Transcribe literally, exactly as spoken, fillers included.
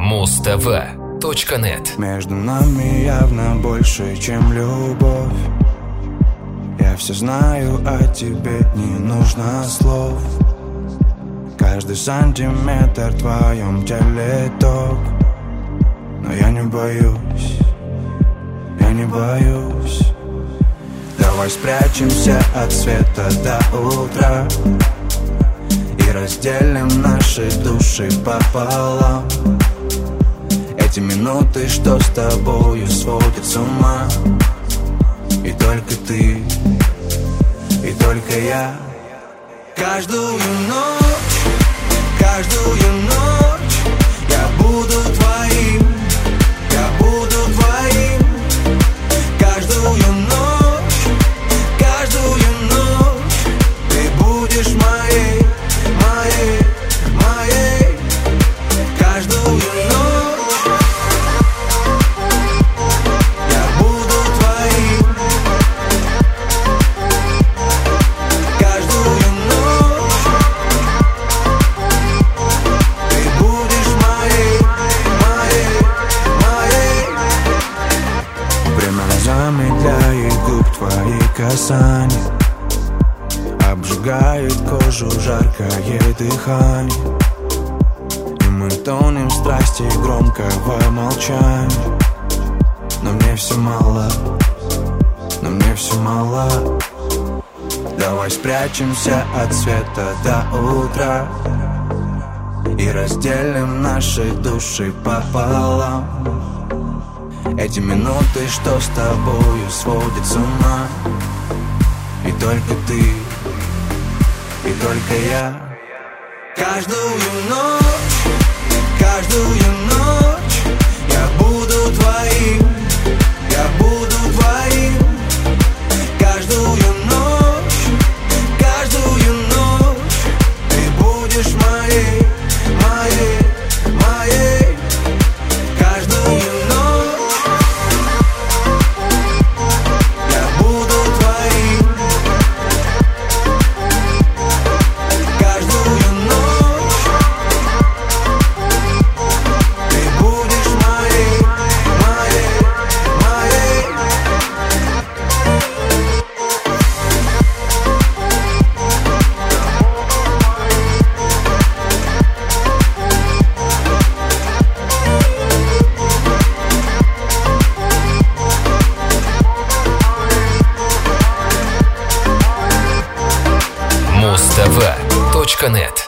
муз тэ вэ точка нет. Между нами явно больше, чем любовь. Я все знаю, а тебе не нужно слов. Каждый сантиметр в твоем теле ток. Но я не боюсь, я не боюсь. Давай спрячемся от света до утра и разделим наши души пополам. Эти минуты, что с тобою сводят с ума. И только ты, и только я. Каждую ночь, каждую ночь я буду твоим, я буду твоим. Каждую ночь, каждую ночь ты будешь моей, моей, моей. Каждую ночь я буду твоим. Каждую ночь ты будешь моей, моей, моей. Время замедляет губ твои касания, обжигает кожу жаркое дыхание. И мы тонем в страсти громкого молчания. Но мне все мало, но мне все мало. Давай спрячемся от света до утра и разделим наши души пополам. Эти минуты, что с тобою сводят с ума. И только ты, и только я. Каждую ночь, каждую ночь я буду твоим, я буду твоим. Каждую ночь, каждую ночь ты будешь моей, моей, моей. Каждую ночь я буду твоим. Каждую ночь ты будешь моей, моей, моей. муз тэ вэ точка нет.